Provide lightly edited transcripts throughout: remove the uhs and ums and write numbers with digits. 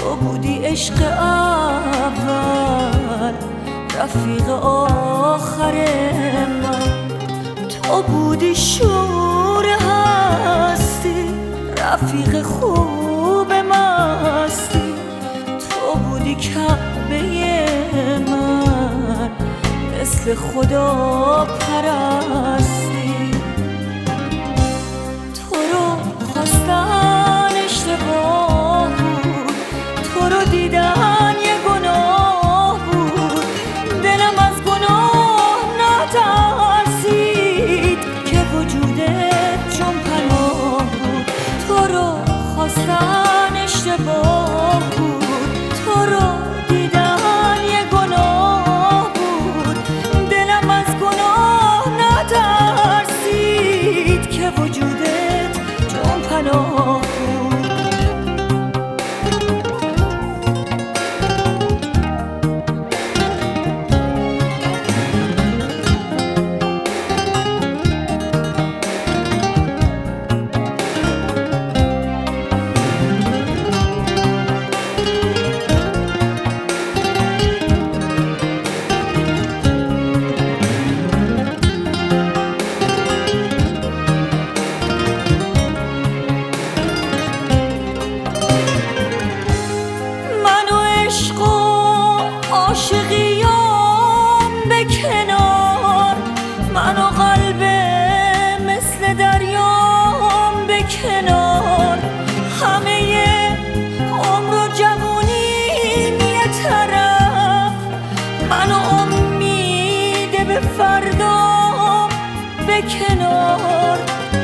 تو بودی عشق اول، رفیق آخر من. تو بودی شور هستی، رفیق خوب مستی. تو بودی کعبه من، مثل خدا پرستی. تو رو خواستن اشتباه بود، تو رو دیدن یه گناه بود. دلم از گناه نترسید که وجودت چون پناه بود. تو رو خواستن اشتباه بود، تو رو دیدن یه گناه بود. دلم از گناه نترسید که وجودت چون پناه بود. عاشقیام به کنار، من و قلب مثل دریام به کنار. همه عمر و جوونیم یه طرف، من و امید به فردام به کنار.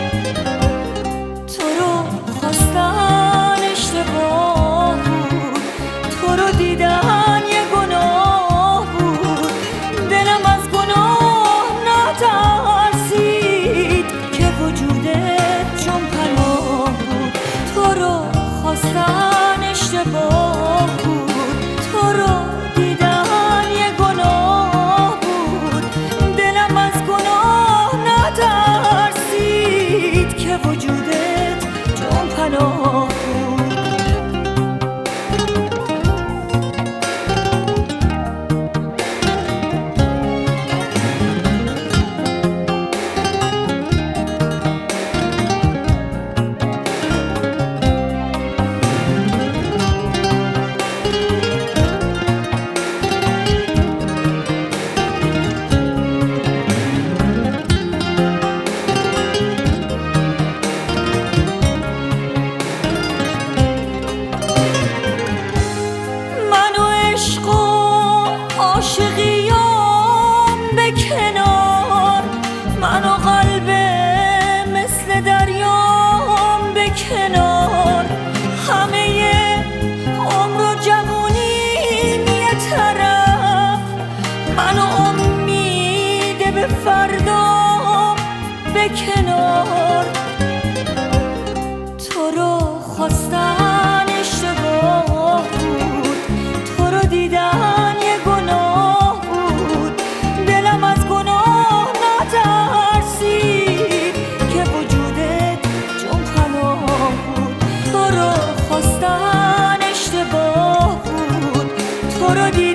تو رو خواستن اشتباه بود، تو رو دیدن یه گناه بود. دلم از گناه نترسید که وجودت چون پناه بود. تو رو خواستن اشتباه بود، تو رو دیدن یه گناه بود. دلم از گناه نترسید که وجودت چون پناه بود. عاشقیام به کنار، من و قلب مثل دریام به کنار. همه عمر و جوونیم یه طرف، من و امید به فردام به کنار. تو رو خواستن اشتباه بود، تو رو دیدن یه گناه بود. دلم از گناه نترسید که وجودت چون پناه بود. تو رو خواستن اشتباه بود، تو رو دیدن